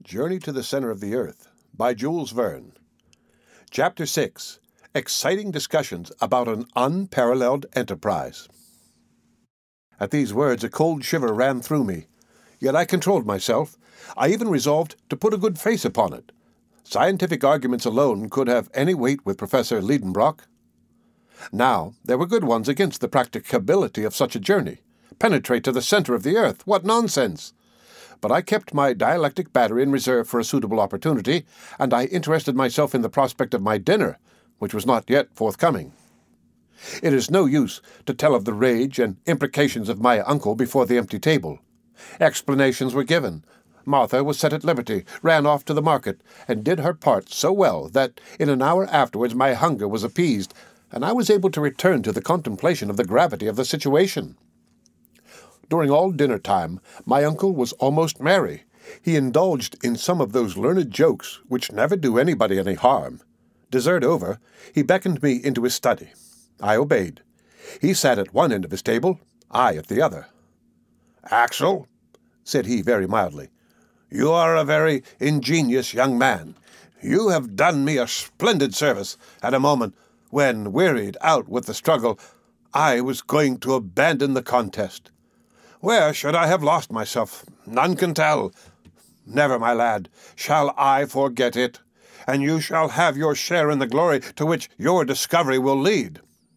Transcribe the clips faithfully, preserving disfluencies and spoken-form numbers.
Journey to the Center of the Earth by Jules Verne. Chapter six. Exciting Discussions about an Unparalleled Enterprise. At these words a cold shiver ran through me, yet I controlled myself. I even resolved to put a good face upon it. Scientific arguments alone could have any weight with Professor Liedenbrock. Now, there were good ones against the practicability of such a journey. Penetrate to the center of the earth, what nonsense! But I kept my dialectic battery in reserve for a suitable opportunity, and I interested myself in the prospect of my dinner, which was not yet forthcoming. It is no use to tell of the rage and imprecations of my uncle before the empty table. Explanations were given. Martha was set at liberty, ran off to the market, and did her part so well that in an hour afterwards my hunger was appeased, and I was able to return to the contemplation of the gravity of the situation. During all dinner-time, my uncle was almost merry. He indulged in some of those learned jokes which never do anybody any harm. Dessert over, he beckoned me into his study. I obeyed. He sat at one end of his table, I at the other. "Axel," said he very mildly, "you are a very ingenious young man. You have done me a splendid service at a moment when, wearied out with the struggle, I was going to abandon the contest. Where should I have lost myself? None can tell. Never, my lad, shall I forget it, and you shall have your share in the glory to which your discovery will lead."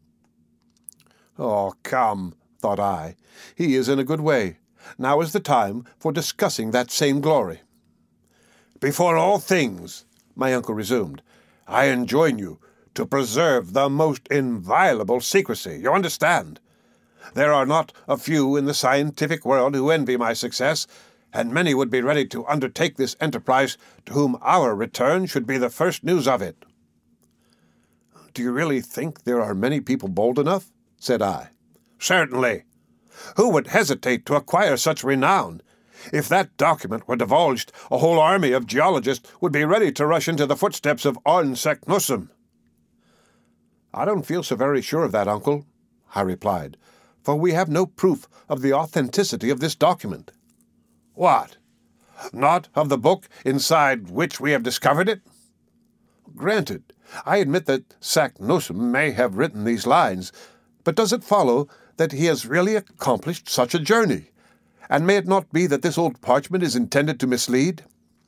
Oh, come, thought I, he is in a good way. Now is the time for discussing that same glory. "Before all things," my uncle resumed, "I enjoin you to preserve the most inviolable secrecy. You understand? There are not a few in the scientific world who envy my success, and many would be ready to undertake this enterprise to whom our return should be the first news of it." "Do you really think there are many people bold enough?" said I. "Certainly. Who would hesitate to acquire such renown? If that document were divulged, a whole army of geologists would be ready to rush into the footsteps of Arne Saknussemm." "I don't feel so very sure of that, uncle," I replied, "for we have no proof of the authenticity of this document." "What? Not of the book inside which we have discovered it?" "Granted. I admit that Saknussemm may have written these lines, but does it follow that he has really accomplished such a journey? And may it not be that this old parchment is intended to mislead?"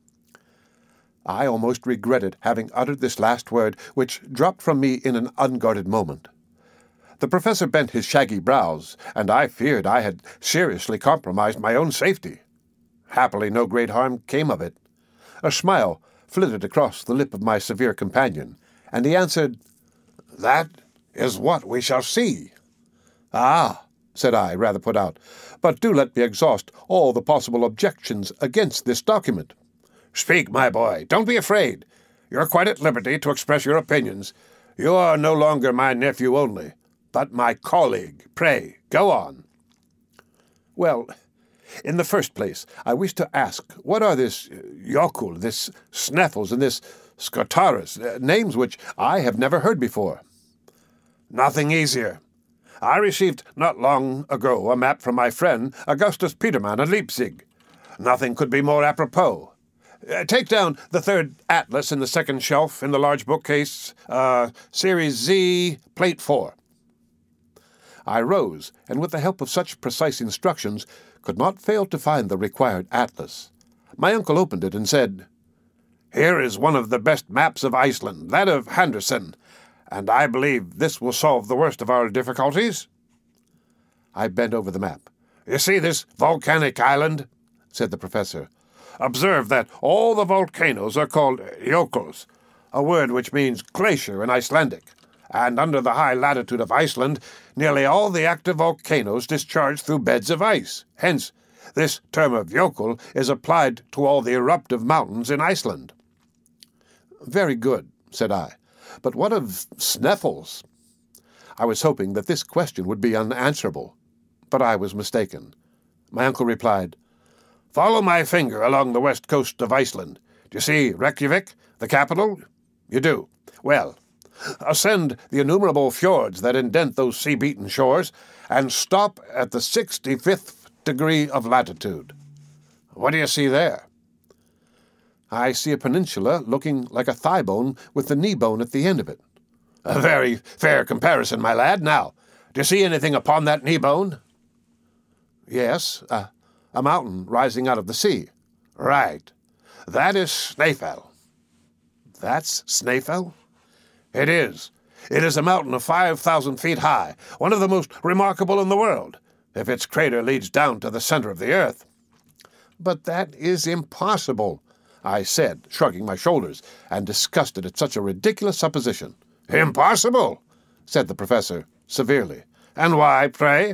I almost regretted having uttered this last word, which dropped from me in an unguarded moment. The professor bent his shaggy brows, and I feared I had seriously compromised my own safety. Happily no great harm came of it. A smile flitted across the lip of my severe companion, and he answered, "That is what we shall see." "Ah," said I, rather put out, "but do let me exhaust all the possible objections against this document." "Speak, my boy. Don't be afraid. You're quite at liberty to express your opinions. You are no longer my nephew only, but my colleague. Pray, go on." "Well, in the first place, I wish to ask, what are this Jokul, this Sneffels, and this Scartaris, uh, names which I have never heard before?" "Nothing easier. I received not long ago a map from my friend Augustus Petermann at Leipzig. Nothing could be more apropos. Uh, take down the third atlas in the second shelf in the large bookcase, uh, Series Z, Plate four. I rose, and with the help of such precise instructions, could not fail to find the required atlas. My uncle opened it and said, "Here is one of the best maps of Iceland, that of Henderson, and I believe this will solve the worst of our difficulties." I bent over the map. "You see this volcanic island?" said the professor. "Observe that all the volcanoes are called Jokuls, a word which means glacier in Icelandic, and under the high latitude of Iceland, nearly all the active volcanoes discharge through beds of ice. Hence, this term of Jokul is applied to all the eruptive mountains in Iceland." "Very good," said I. "But what of Sneffels?" I was hoping that this question would be unanswerable, but I was mistaken. My uncle replied, "Follow my finger along the west coast of Iceland. Do you see Reykjavik, the capital? You do. Well, ascend the innumerable fjords that indent those sea-beaten shores, and stop at the sixty-fifth degree of latitude. What do you see there?" I see a peninsula looking like a thigh bone with the knee bone at the end of it. A very fair comparison, my lad. Now, do you see anything upon that knee bone? Yes, uh, a mountain rising out of the sea. Right. That is Snaefell. That's Snaefell? It is. It is a mountain of five thousand feet high, one of the most remarkable in the world, if its crater leads down to the center of the earth. But that is impossible, I said, shrugging my shoulders, and disgusted at such a ridiculous supposition. Impossible, said the professor, severely. And why, pray?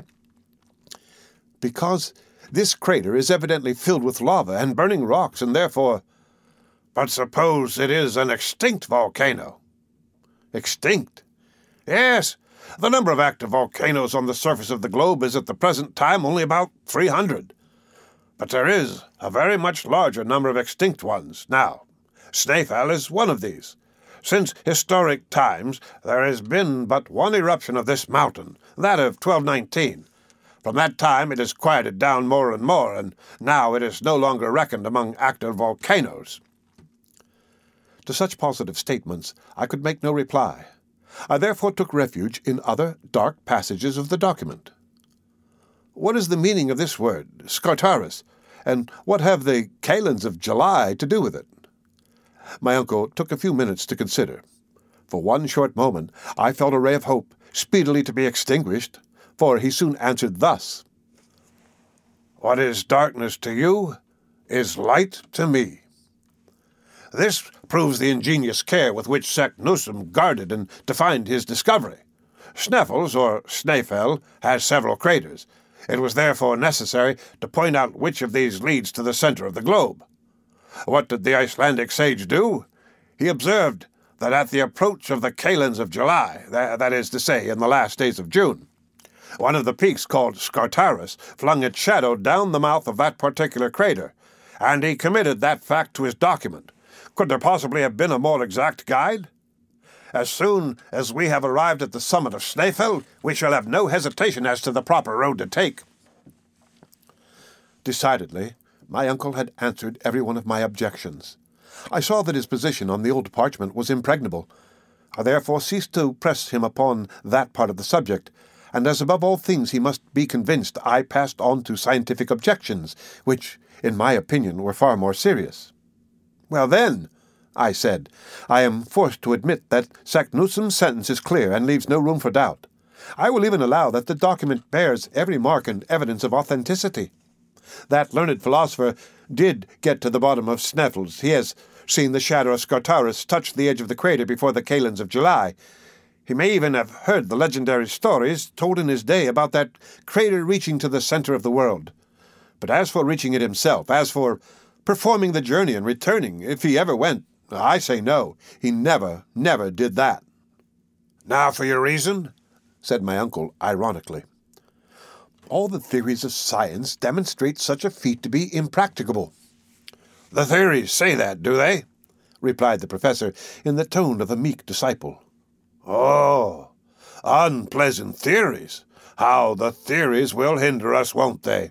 Because this crater is evidently filled with lava and burning rocks, and therefore— But suppose it is an extinct volcano. Extinct? Yes, the number of active volcanoes on the surface of the globe is at the present time only about three hundred. But there is a very much larger number of extinct ones now. Snaefell is one of these. Since historic times, there has been but one eruption of this mountain, that of twelve nineteen. From that time it has quieted down more and more, and now it is no longer reckoned among active volcanoes. To such positive statements I could make no reply. I therefore took refuge in other dark passages of the document. What is the meaning of this word, Scartaris, and what have the Kalends of July to do with it? My uncle took a few minutes to consider. For one short moment I felt a ray of hope, speedily to be extinguished, for he soon answered thus. What is darkness to you is light to me. This proves the ingenious care with which Saknussemm guarded and defined his discovery. Sneffels, or Snaefell, has several craters. It was therefore necessary to point out which of these leads to the center of the globe. What did the Icelandic sage do? He observed that at the approach of the Kalends of July, that, that is to say, in the last days of June, one of the peaks called Scartaris flung its shadow down the mouth of that particular crater, and he committed that fact to his document. Could there possibly have been a more exact guide? As soon as we have arrived at the summit of Snaefell, we shall have no hesitation as to the proper road to take. Decidedly, my uncle had answered every one of my objections. I saw that his position on the old parchment was impregnable. I therefore ceased to press him upon that part of the subject, and as above all things he must be convinced, I passed on to scientific objections, which, in my opinion, were far more serious. Well then, I said, I am forced to admit that Saknussemm's sentence is clear and leaves no room for doubt. I will even allow that the document bears every mark and evidence of authenticity. That learned philosopher did get to the bottom of Sneffels. He has seen the shadow of Scartaris touch the edge of the crater before the Kalends of July. He may even have heard the legendary stories told in his day about that crater reaching to the center of the world. But as for reaching it himself, as for performing the journey and returning, if he ever went, I say no. He never, never did that. Now for your reason, said my uncle ironically. All the theories of science demonstrate such a feat to be impracticable. The theories say that, do they? Replied the professor in the tone of a meek disciple. Oh, unpleasant theories. How the theories will hinder us, won't they?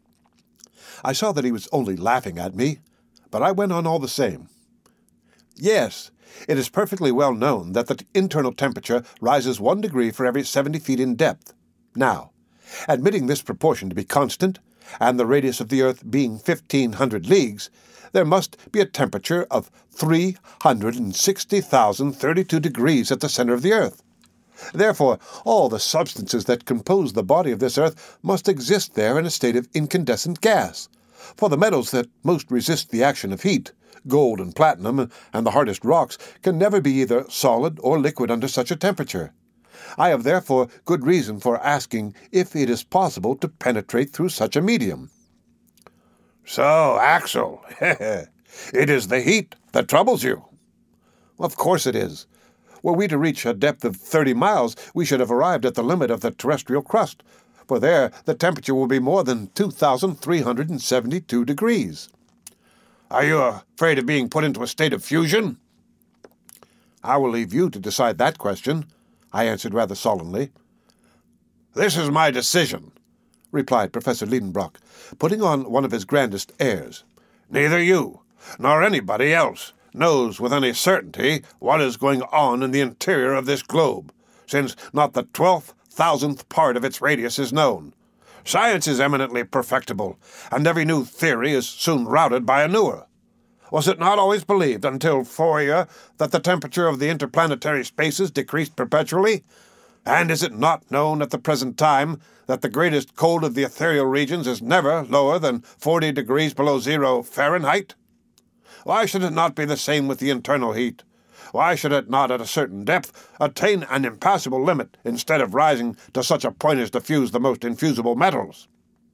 I saw that he was only laughing at me, but I went on all the same. Yes, it is perfectly well known that the internal temperature rises one degree for every seventy feet in depth. Now, admitting this proportion to be constant, and the radius of the earth being fifteen hundred leagues, there must be a temperature of three hundred sixty thousand thirty-two degrees at the center of the earth. Therefore, all the substances that compose the body of this earth must exist there in a state of incandescent gas. For the metals that most resist the action of heat, gold and platinum, and the hardest rocks, can never be either solid or liquid under such a temperature. I have therefore good reason for asking if it is possible to penetrate through such a medium. So, Axel, it is the heat that troubles you. Of course it is. Were we to reach a depth of thirty miles, we should have arrived at the limit of the terrestrial crust, for there the temperature will be more than two thousand three hundred seventy-two degrees. Are you afraid of being put into a state of fusion? I will leave you to decide that question, I answered rather solemnly. This is my decision, replied Professor Liedenbrock, putting on one of his grandest airs. Neither you, nor anybody else, knows with any certainty what is going on in the interior of this globe, since not the twelfth thousandth part of its radius is known. Science is eminently perfectible, and every new theory is soon routed by a newer. Was it not always believed until Fourier that the temperature of the interplanetary spaces decreased perpetually? And is it not known at the present time that the greatest cold of the ethereal regions is never lower than forty degrees below zero Fahrenheit? Why should it not be the same with the internal heat? Why should it not, at a certain depth, attain an impassable limit instead of rising to such a point as to fuse the most infusible metals?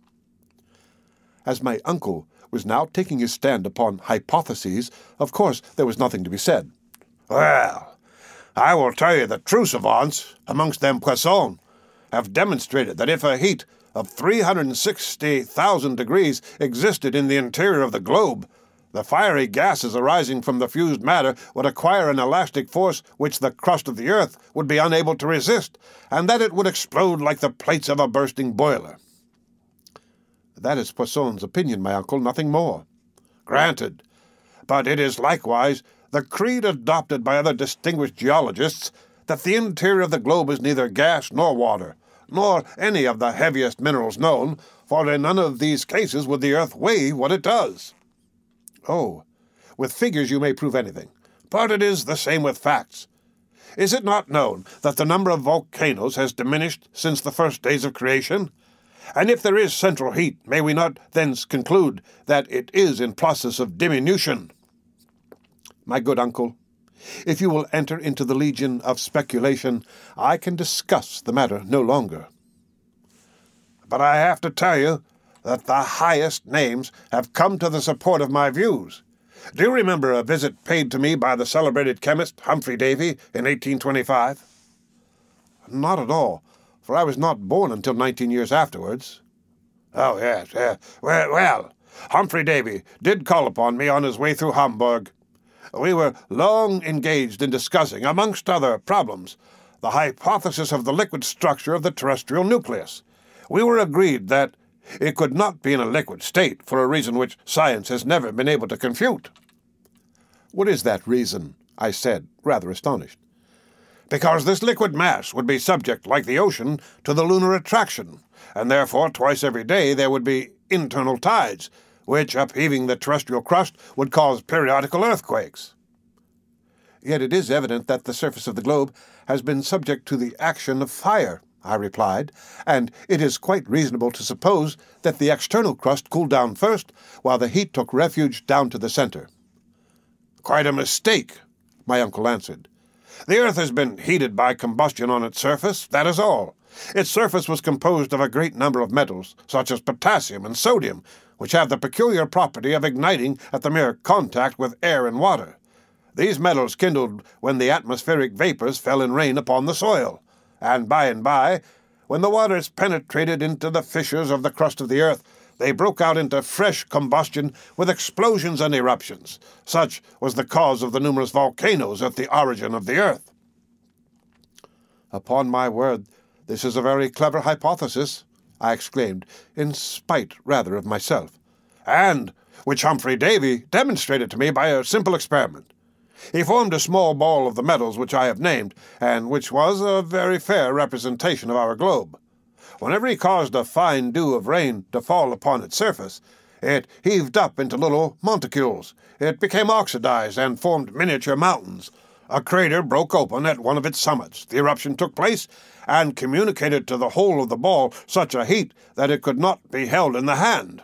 As my uncle was now taking his stand upon hypotheses, of course there was nothing to be said. Well, I will tell you that true savants, amongst them Poisson, have demonstrated that if a heat of three hundred sixty thousand degrees existed in the interior of the globe, the fiery gases arising from the fused matter would acquire an elastic force which the crust of the earth would be unable to resist, and that it would explode like the plates of a bursting boiler. That is Poisson's opinion, my uncle, nothing more. Granted. But it is likewise the creed adopted by other distinguished geologists that the interior of the globe is neither gas nor water, nor any of the heaviest minerals known, for in none of these cases would the earth weigh what it does. Oh, with figures you may prove anything, but it is the same with facts. Is it not known that the number of volcanoes has diminished since the first days of creation? And if there is central heat, may we not thence conclude that it is in process of diminution? My good uncle, if you will enter into the legion of speculation, I can discuss the matter no longer. But I have to tell you that the highest names have come to the support of my views. Do you remember a visit paid to me by the celebrated chemist Humphrey Davy in eighteen twenty-five? Not at all, for I was not born until nineteen years afterwards. Oh, yes, yes. Well, well, Humphrey Davy did call upon me on his way through Hamburg. We were long engaged in discussing, amongst other problems, the hypothesis of the liquid structure of the terrestrial nucleus. We were agreed that it could not be in a liquid state for a reason which science has never been able to confute. What is that reason? I said, rather astonished. Because this liquid mass would be subject, like the ocean, to the lunar attraction, and therefore twice every day there would be internal tides, which, upheaving the terrestrial crust, would cause periodical earthquakes. Yet it is evident that the surface of the globe has been subject to the action of fire, I replied, and it is quite reasonable to suppose that the external crust cooled down first, while the heat took refuge down to the center. Quite a mistake, my uncle answered. The earth has been heated by combustion on its surface, that is all. Its surface was composed of a great number of metals, such as potassium and sodium, which have the peculiar property of igniting at the mere contact with air and water. These metals kindled when the atmospheric vapors fell in rain upon the soil, and by and by, when the waters penetrated into the fissures of the crust of the earth, they broke out into fresh combustion with explosions and eruptions. Such was the cause of the numerous volcanoes at the origin of the earth. Upon my word, this is a very clever hypothesis, I exclaimed, in spite rather of myself, and which Humphrey Davy demonstrated to me by a simple experiment. He formed a small ball of the metals which I have named, and which was a very fair representation of our globe. Whenever he caused a fine dew of rain to fall upon its surface, it heaved up into little monticules. It became oxidized and formed miniature mountains. A crater broke open at one of its summits. The eruption took place and communicated to the whole of the ball such a heat that it could not be held in the hand.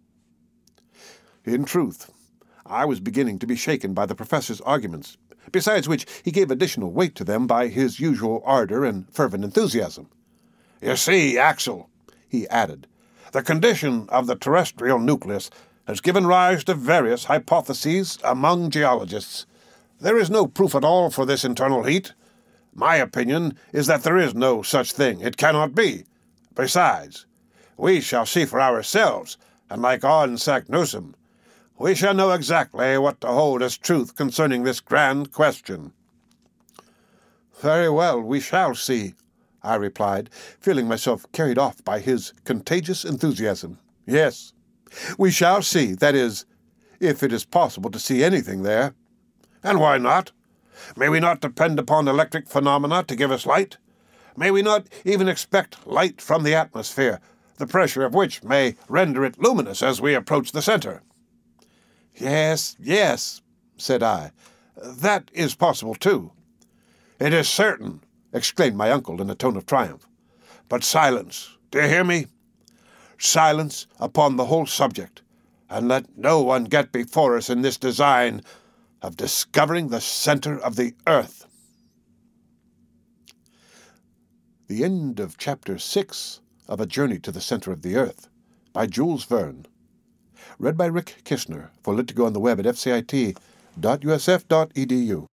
In truth, I was beginning to be shaken by the professor's arguments, besides which he gave additional weight to them by his usual ardor and fervent enthusiasm. You see, Axel, he added, the condition of the terrestrial nucleus has given rise to various hypotheses among geologists. There is no proof at all for this internal heat. My opinion is that there is no such thing. It cannot be. Besides, we shall see for ourselves, and like Arne Saknussemm, we shall know exactly what to hold as truth concerning this grand question. Very well, we shall see, I replied, feeling myself carried off by his contagious enthusiasm. Yes, we shall see, that is, if it is possible to see anything there. And why not? May we not depend upon electric phenomena to give us light? May we not even expect light from the atmosphere, the pressure of which may render it luminous as we approach the center? Yes, yes, said I. That is possible, too. It is certain, exclaimed my uncle in a tone of triumph. But silence, do you hear me? Silence upon the whole subject, and let no one get before us in this design of discovering the center of the earth. The end of Chapter six of A Journey to the Center of the Earth by Jules Verne. Read by Rick Kishner for Lit to Go on the web at f c i t dot u s f dot e d u.